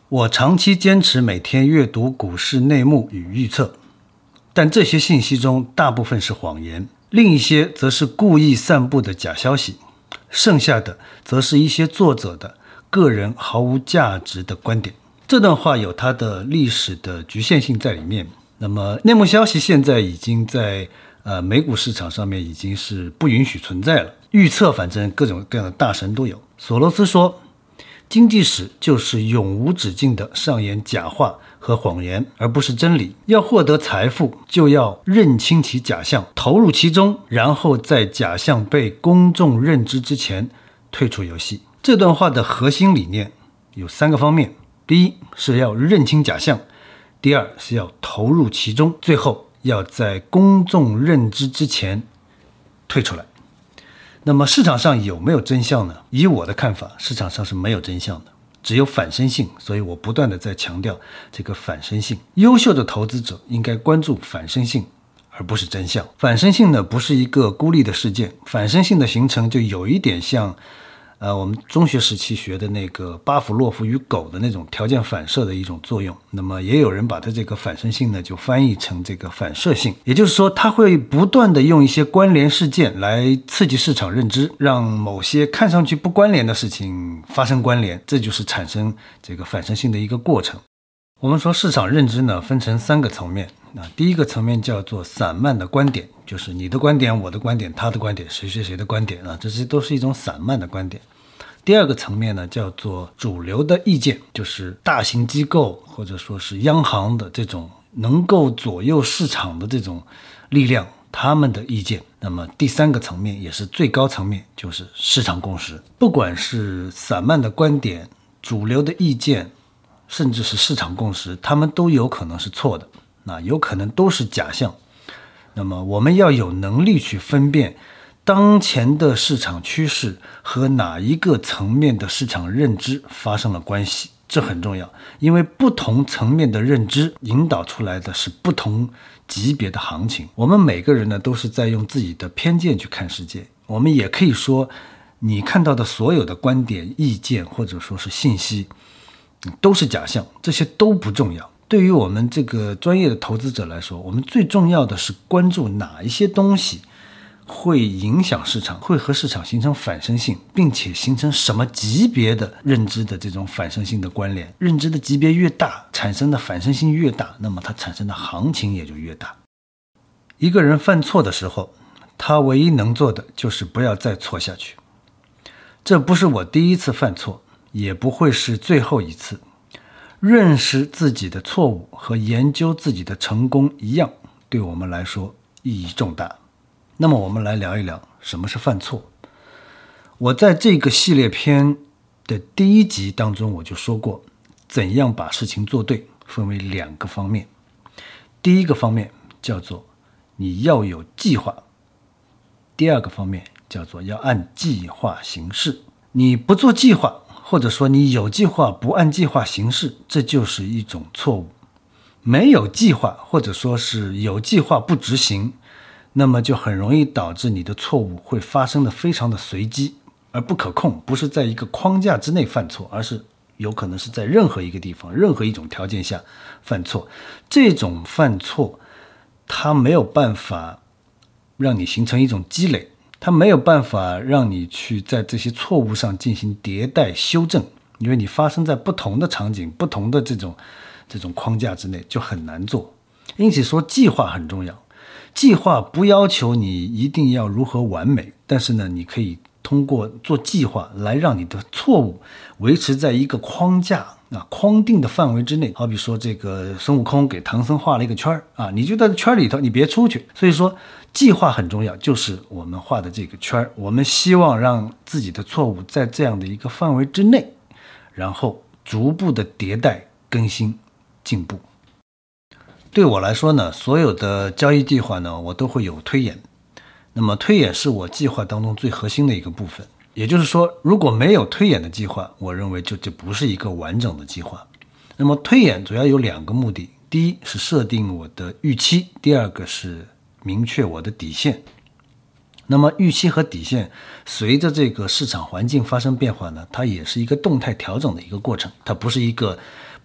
我长期坚持每天阅读股市内幕与预测，但这些信息中大部分是谎言，另一些则是故意散布的假消息，剩下的则是一些作者的个人毫无价值的观点。这段话有它的历史的局限性在里面。那么内幕消息现在已经在美股市场上面已经是不允许存在了。预测反正各种各样的大神都有。索罗斯说，经济史就是永无止境的上演假话和谎言，而不是真理。要获得财富，就要认清其假象，投入其中，然后在假象被公众认知之前退出游戏。这段话的核心理念有3个方面：第一是要认清假象，第二是要投入其中，最后要在公众认知之前退出来。那么市场上有没有真相呢？以我的看法，市场上是没有真相的，只有反身性，所以我不断的在强调这个反身性。优秀的投资者应该关注反身性，而不是真相。反身性呢，不是一个孤立的事件，反身性的形成就有一点像我们中学时期学的那个巴甫洛夫与狗的那种条件反射的一种作用。那么也有人把它这个反身性呢就翻译成这个反射性，也就是说它会不断的用一些关联事件来刺激市场认知，让某些看上去不关联的事情发生关联，这就是产生这个反身性的一个过程。我们说市场认知呢分成3个层面。第一个层面叫做散漫的观点，就是你的观点、我的观点、他的观点、谁谁谁的观点这些都是一种散漫的观点。第二个层面呢叫做主流的意见，就是大型机构或者说是央行的这种能够左右市场的这种力量，他们的意见。那么第3个层面也是最高层面，就是市场共识。不管是散漫的观点、主流的意见，甚至是市场共识，他们都有可能是错的，有可能都是假象。那么我们要有能力去分辨当前的市场趋势和哪一个层面的市场认知发生了关系，这很重要，因为不同层面的认知引导出来的是不同级别的行情。我们每个人呢都是在用自己的偏见去看世界，我们也可以说你看到的所有的观点、意见或者说是信息都是假象，这些都不重要。对于我们这个专业的投资者来说，我们最重要的是关注哪一些东西会影响市场，会和市场形成反身性，并且形成什么级别的认知的这种反身性的关联。认知的级别越大，产生的反身性越大，那么它产生的行情也就越大。一个人犯错的时候，他唯一能做的就是不要再错下去。这不是我第一次犯错，也不会是最后一次。认识自己的错误和研究自己的成功一样，对我们来说意义重大。那么我们来聊一聊什么是犯错。我在这个系列篇的第1集当中我就说过，怎样把事情做对分为2个方面。第一个方面叫做你要有计划，第2个方面叫做要按计划行事。你不做计划，或者说你有计划不按计划行事，这就是一种错误。没有计划，或者说是有计划不执行，那么就很容易导致你的错误会发生的非常的随机而不可控，不是在一个框架之内犯错，而是有可能是在任何一个地方、任何一种条件下犯错。这种犯错它没有办法让你形成一种积累，它没有办法让你去在这些错误上进行迭代修正，因为你发生在不同的场景、不同的这种框架之内，就很难做。因此说计划很重要。计划不要求你一定要如何完美，但是呢，你可以通过做计划来让你的错误维持在一个框架框定的范围之内。好比说这个孙悟空给唐僧画了一个圈你就在圈里头，你别出去。所以说计划很重要，就是我们画的这个圈，我们希望让自己的错误在这样的一个范围之内，然后逐步的迭代更新进步。对我来说呢，所有的交易计划呢，我都会有推演。那么推演是我计划当中最核心的一个部分。也就是说，如果没有推演的计划，我认为这不是一个完整的计划。那么推演主要有2个目的，第一是设定我的预期，第2个是明确我的底线。那么预期和底线随着这个市场环境发生变化呢，它也是一个动态调整的一个过程，它不是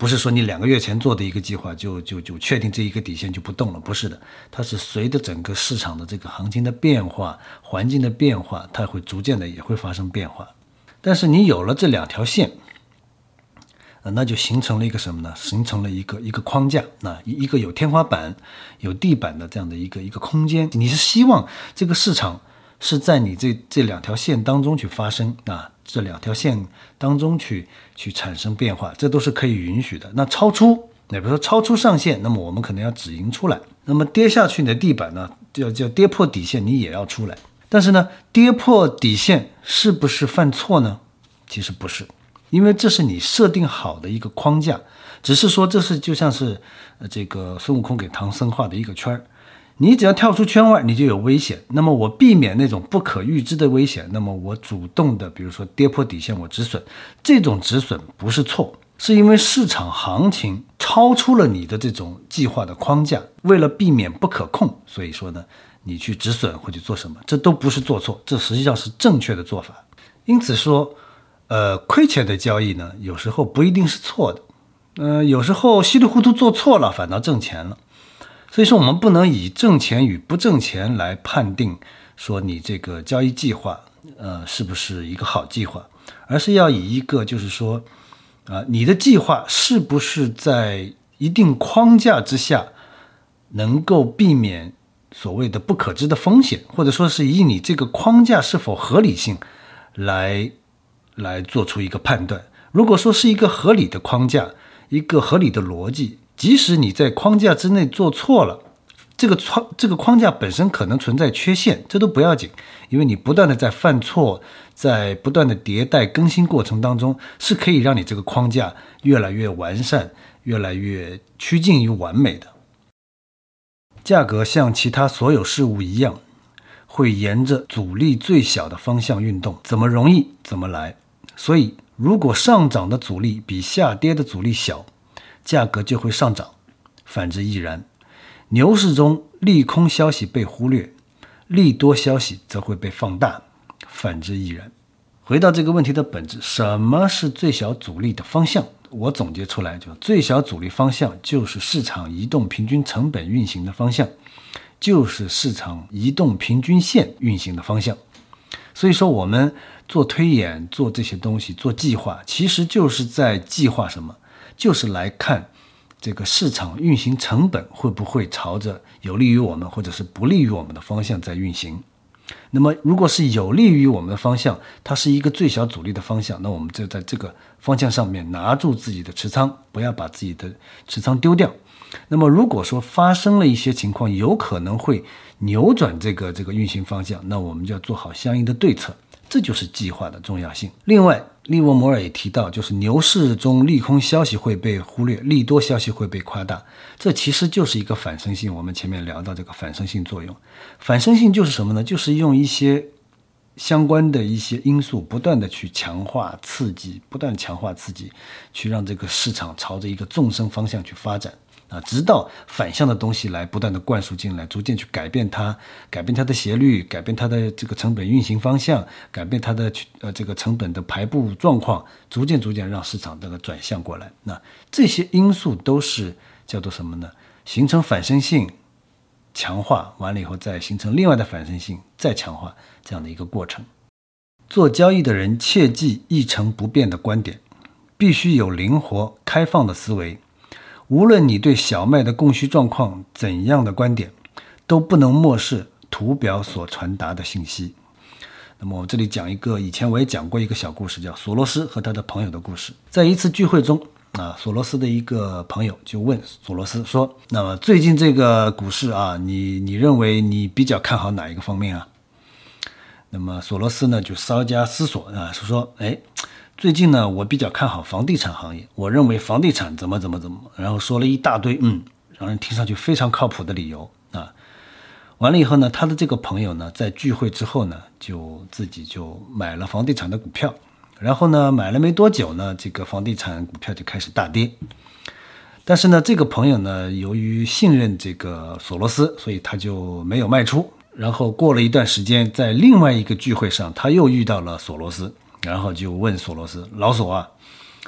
不是说你2个月前做的一个计划就确定这一个底线就不动了，不是的，它是随着整个市场的这个行情的变化、环境的变化，它会逐渐的也会发生变化。但是你有了这2条线，那就形成了一个什么呢？形成了一个框架，一个有天花板、有地板的这样的一个空间。你是希望这个市场是在你这2条线当中去发生这2条线当中去产生变化，这都是可以允许的。那比如说超出上限，那么我们可能要止盈出来。那么跌下去你的地板呢，叫跌破底线，你也要出来。但是呢，跌破底线是不是犯错呢？其实不是。因为这是你设定好的一个框架，只是说这是就像是这个孙悟空给唐僧画的一个圈，你只要跳出圈外，你就有危险。那么我避免那种不可预知的危险，那么我主动的，比如说跌破底线，我止损，这种止损不是错，是因为市场行情超出了你的这种计划的框架，为了避免不可控，所以说呢，你去止损或者做什么，这都不是做错，这实际上是正确的做法。因此说亏钱的交易呢，有时候不一定是错的，有时候稀里糊涂做错了，反倒挣钱了。所以说我们不能以挣钱与不挣钱来判定说你这个交易计划是不是一个好计划，而是要以一个就是说你的计划是不是在一定框架之下能够避免所谓的不可知的风险，或者说是以你这个框架是否合理性来做出一个判断。如果说是一个合理的框架，一个合理的逻辑，即使你在框架之内做错了，这个框架本身可能存在缺陷，这都不要紧，因为你不断的在犯错，在不断的迭代更新过程当中，是可以让你这个框架越来越完善，越来越趋近于完美的。价格像其他所有事物一样，会沿着阻力最小的方向运动，怎么容易怎么来。所以如果上涨的阻力比下跌的阻力小，价格就会上涨，反之亦然。牛市中利空消息被忽略，利多消息则会被放大，反之亦然。回到这个问题的本质，什么是最小阻力的方向？我总结出来，就最小阻力方向就是市场移动平均成本运行的方向，就是市场移动平均线运行的方向。所以说我们做推演，做这些东西，做计划，其实就是在计划什么？就是来看这个市场运行成本会不会朝着有利于我们或者是不利于我们的方向在运行。那么如果是有利于我们的方向，它是一个最小阻力的方向，那我们就在这个方向上面拿住自己的持仓，不要把自己的持仓丢掉。那么如果说发生了一些情况，有可能会扭转这个运行方向，那我们就要做好相应的对策，这就是计划的重要性。另外利沃摩尔也提到，就是牛市中利空消息会被忽略，利多消息会被夸大，这其实就是一个反身性。我们前面聊到这个反身性作用，反身性就是什么呢？就是用一些相关的一些因素不断的去强化刺激，去让这个市场朝着一个纵深方向去发展直到反向的东西来不断的灌输进来，逐渐去改变它的斜率，改变它的这个成本运行方向，改变它的这个成本的排布状况，逐渐让市场这个转向过来。那这些因素都是叫做什么呢？形成反身性，强化完了以后再形成另外的反身性，再强化，这样的一个过程。做交易的人切记一成不变的观点，必须有灵活开放的思维。无论你对小麦的供需状况怎样的观点，都不能漠视图表所传达的信息。那么我这里讲一个，以前我也讲过一个小故事，叫索罗斯和他的朋友的故事。在一次聚会中索罗斯的一个朋友就问索罗斯说，那么最近这个股市你认为你比较看好哪一个方面啊？那么索罗斯呢就稍加思索说最近呢我比较看好房地产行业，我认为房地产怎么，然后说了一大堆让人听上去非常靠谱的理由完了以后呢，他的这个朋友呢在聚会之后呢就自己就买了房地产的股票，然后呢买了没多久呢，这个房地产股票就开始大跌。但是呢这个朋友呢由于信任这个索罗斯，所以他就没有卖出。然后过了一段时间，在另外一个聚会上他又遇到了索罗斯，然后就问索罗斯，老索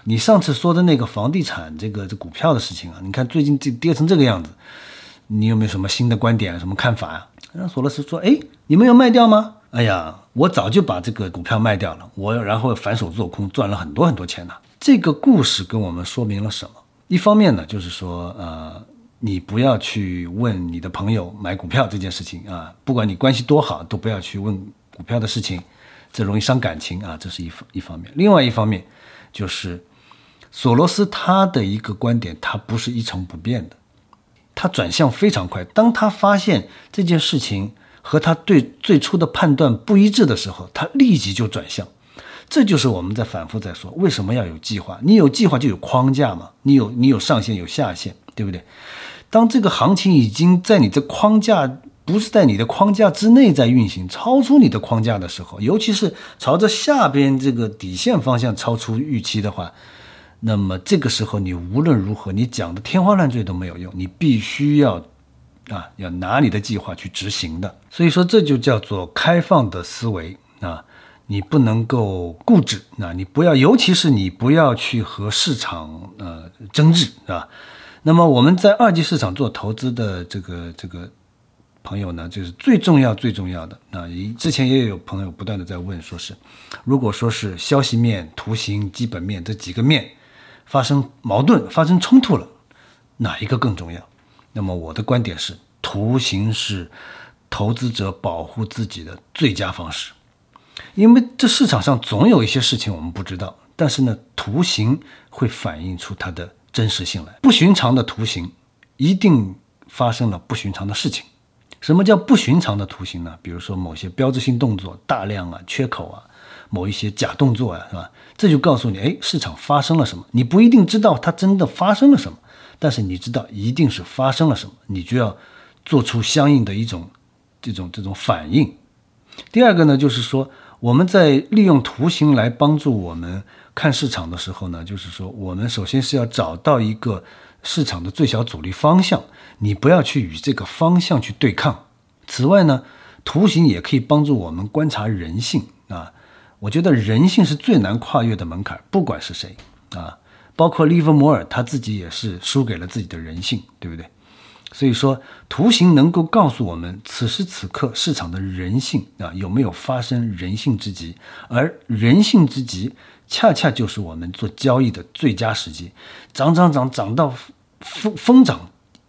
你上次说的那个房地产这股票的事情啊，你看最近跌成这个样子，你有没有什么新的观点什么看法啊？然后索罗斯说，你们有卖掉吗？哎呀，我早就把这个股票卖掉了，然后反手做空，赚了很多很多钱呢。这个故事跟我们说明了什么？一方面呢，就是说你不要去问你的朋友买股票这件事情啊，不管你关系多好，都不要去问股票的事情，这容易伤感情啊，这是一方面。另外一方面就是索罗斯他的一个观点，他不是一成不变的，他转向非常快。当他发现这件事情和他对最初的判断不一致的时候，他立即就转向。这就是我们在反复在说，为什么要有计划？你有计划就有框架嘛，你有上限有下限，对不对？当这个行情已经在你的框架，不是在你的框架之内在运行，超出你的框架的时候，尤其是朝着下边这个底线方向超出预期的话，那么这个时候你无论如何你讲的天花乱坠都没有用，你必须要拿你的计划去执行的。所以说这就叫做开放的思维啊，你不能够固执，你不要，尤其是你不要去和市场争执啊。那么我们在二级市场做投资的这个朋友呢，就是最重要的之前也有朋友不断的在问，说是如果说是消息面、图形、基本面这几个面发生矛盾、发生冲突了，哪一个更重要？那么我的观点是，图形是投资者保护自己的最佳方式。因为这市场上总有一些事情我们不知道，但是呢，图形会反映出它的真实性来。不寻常的图形一定发生了不寻常的事情。什么叫不寻常的图形呢？比如说某些标志性动作、大量缺口某一些假动作是吧？这就告诉你，市场发生了什么。你不一定知道它真的发生了什么，但是你知道一定是发生了什么，你就要做出相应的一种这种反应。第二个呢，就是说我们在利用图形来帮助我们看市场的时候呢，就是说我们首先是要找到一个市场的最小阻力方向，你不要去与这个方向去对抗。此外呢，图形也可以帮助我们观察人性我觉得人性是最难跨越的门槛，不管是谁包括利弗摩尔他自己也是输给了自己的人性，对不对？所以说图形能够告诉我们此时此刻市场的人性有没有发生人性之极，而人性之极恰恰就是我们做交易的最佳时机。涨到疯涨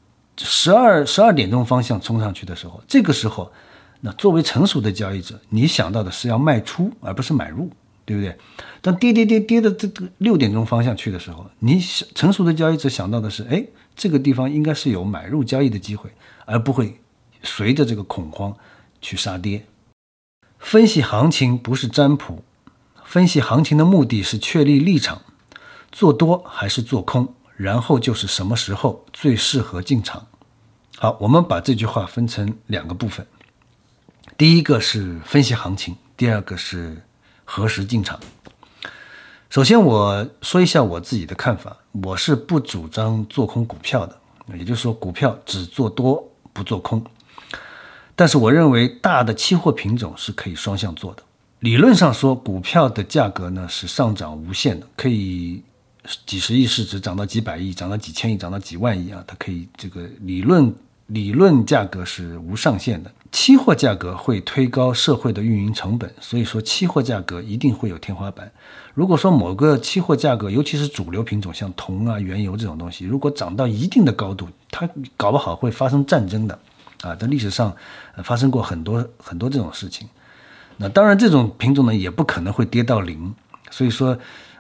12点钟方向冲上去的时候，这个时候那作为成熟的交易者，你想到的是要卖出而不是买入，对不对？当跌的这个6点钟方向去的时候，你成熟的交易者想到的是这个地方应该是有买入交易的机会，而不会随着这个恐慌去杀跌。分析行情不是占卜，分析行情的目的是确立立场，做多还是做空，然后就是什么时候最适合进场。好，我们把这句话分成2个部分，第一个是分析行情，第二个是何时进场。首先我说一下我自己的看法，我是不主张做空股票的，也就是说股票只做多不做空，但是我认为大的期货品种是可以双向做的。理论上说，股票的价格呢是上涨无限的，可以几十亿市值涨到几百亿，涨到几千亿，涨到几万亿它可以这个理论价格是无上限的。期货价格会推高社会的运营成本，所以说期货价格一定会有天花板。如果说某个期货价格，尤其是主流品种像铜原油这种东西，如果涨到一定的高度，它搞不好会发生战争的在历史上发生过很多很多这种事情。那当然这种品种呢也不可能会跌到0，所以说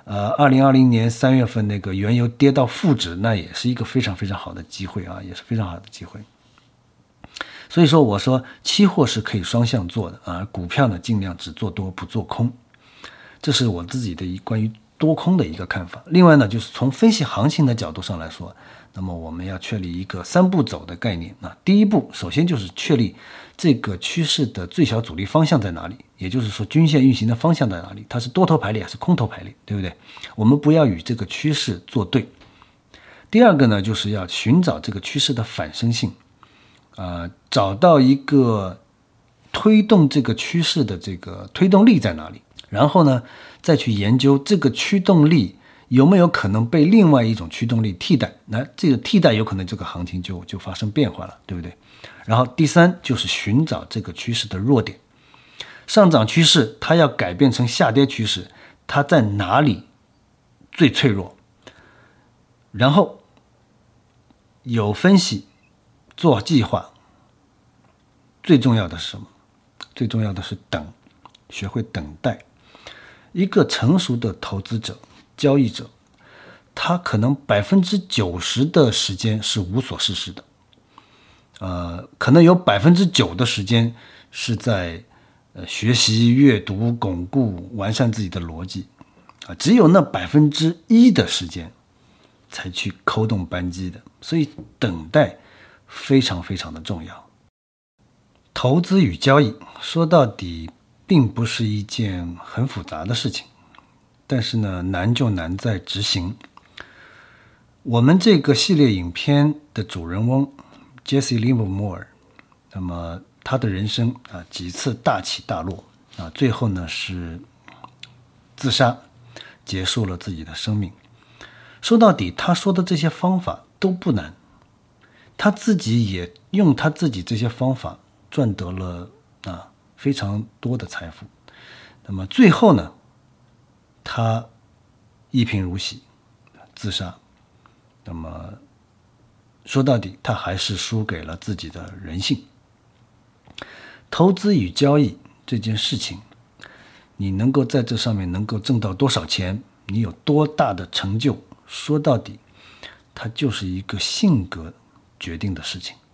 2020年3月份那个原油跌到负值，那也是一个非常非常好的机会也是非常好的机会。所以说我说期货是可以双向做的而股票呢尽量只做多不做空，这是我自己的关于多空的一个看法。另外呢，就是从分析行情的角度上来说，那么我们要确立一个3步走的概念第一步首先就是确立这个趋势的最小阻力方向在哪里，也就是说均线运行的方向在哪里，它是多头排列还是空头排列，对不对？我们不要与这个趋势作对。第二个呢，就是要寻找这个趋势的反身性找到一个推动这个趋势的这个推动力在哪里，然后呢再去研究这个驱动力有没有可能被另外一种驱动力替代？那这个替代有可能这个行情就发生变化了，对不对？然后第三就是寻找这个趋势的弱点。上涨趋势它要改变成下跌趋势，它在哪里最脆弱？然后有分析，做计划。最重要的是什么？最重要的是等，学会等待。一个成熟的投资者、交易者，他可能90%的时间是无所事事的，可能有9%的时间是在学习、阅读、巩固、完善自己的逻辑，只有那1%的时间才去扣动扳机的。所以等待非常非常的重要。投资与交易说到底并不是一件很复杂的事情，但是呢，难就难在执行。我们这个系列影片的主人翁 Jesse Livermore， 那么他的人生几次大起大落最后呢是自杀，结束了自己的生命。说到底，他说的这些方法都不难，他自己也用他自己这些方法赚得了非常多的财富。那么最后呢，他一贫如洗，自杀。那么说到底，他还是输给了自己的人性。投资与交易这件事情，你能够在这上面能够挣到多少钱，你有多大的成就，说到底它就是一个性格决定的事情。